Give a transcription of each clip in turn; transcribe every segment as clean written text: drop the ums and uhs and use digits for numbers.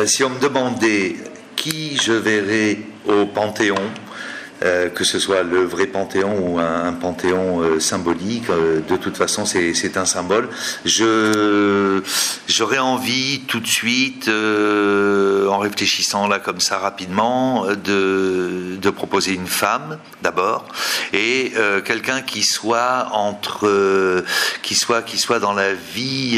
Si on me demandait qui je verrais au Panthéon, que ce soit le vrai Panthéon ou un Panthéon symbolique, de toute façon c'est un symbole. J'aurais envie tout de suite, en réfléchissant là comme ça rapidement, de proposer une femme d'abord et quelqu'un qui soit dans la vie,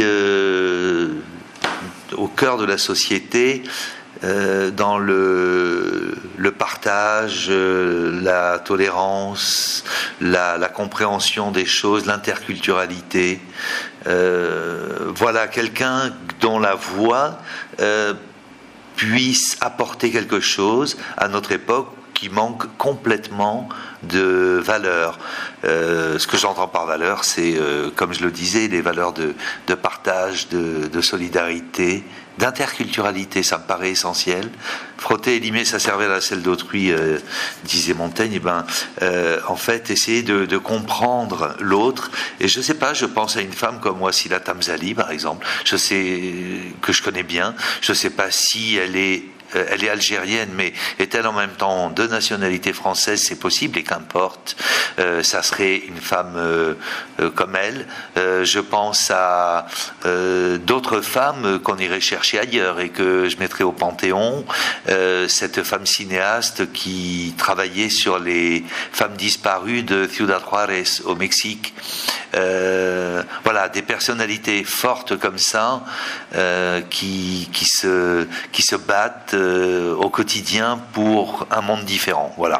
au cœur de la société. Dans le partage, la tolérance, la compréhension des choses, l'interculturalité. Voilà, quelqu'un dont la voix puisse apporter quelque chose à notre époque qui manque complètement de valeurs. Ce que j'entends par valeur, c'est, comme je le disais, des valeurs de partage, de solidarité, d'interculturalité, ça me paraît essentiel. Frotter et limer sa cervelle à celle d'autrui, disait Montaigne. Et en fait, essayer de comprendre l'autre. Et je sais pas, je pense à une femme comme Wassila Tamzali, par exemple. Je sais que je connais bien. Je sais pas si elle est algérienne, mais est-elle en même temps de nationalité française? C'est possible, et qu'importe. Ça serait une femme comme elle. Je pense à d'autres femmes qu'on irait chercher ailleurs et que je mettrais au Panthéon. Cette femme cinéaste qui travaillait sur les femmes disparues de Ciudad Juárez au Mexique. Voilà, des personnalités fortes comme ça qui se battent au quotidien pour un monde différent. Voilà.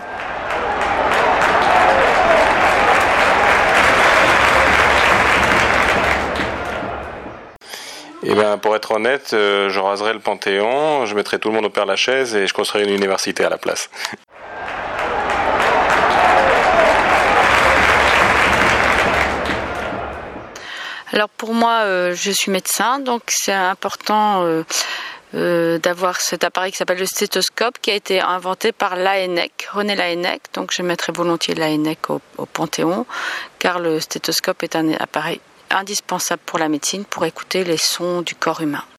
Eh bien, pour être honnête, je raserais le Panthéon, je mettrais tout le monde au Père-Lachaise et je construirais une université à la place. Alors pour moi, je suis médecin, donc c'est important d'avoir cet appareil qui s'appelle le stéthoscope, qui a été inventé par Laennec, René Laennec. Donc je mettrais volontiers Laennec au Panthéon, car le stéthoscope est un appareil indispensable pour la médecine, pour écouter les sons du corps humain.